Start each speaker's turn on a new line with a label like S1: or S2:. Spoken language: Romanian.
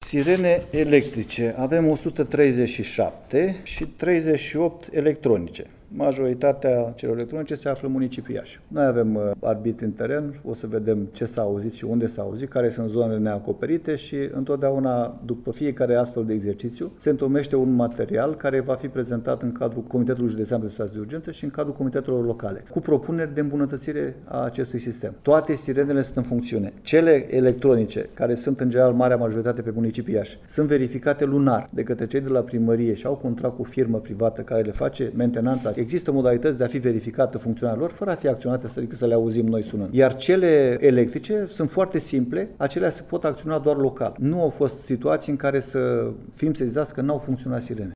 S1: Sirene electrice. Avem 137 și 38 electronice. Majoritatea celor electronice se află în municipiul Iași. Noi avem arbitri în teren, o să vedem ce s-a auzit și unde s-a auzit, care sunt zonele neacoperite și întotdeauna, după fiecare astfel de exercițiu, se întocmește un material care va fi prezentat în cadrul Comitetului Județean de Situații de Urgență și în cadrul comitetelor locale, cu propuneri de îmbunătățire a acestui sistem. Toate sirenele sunt în funcțiune. Cele electronice, care sunt în general marea majoritate pe municipiul Iași, sunt verificate lunar de către cei de la primărie și au contract cu firmă privată care le face mentenanța. Există modalități de a fi verificată funcționarea lor fără a fi acționate, adică să le auzim noi sunând. Iar cele electrice sunt foarte simple, acelea se pot acționa doar local. Nu au fost situații în care să fim sesizați că n-au funcționat sirene.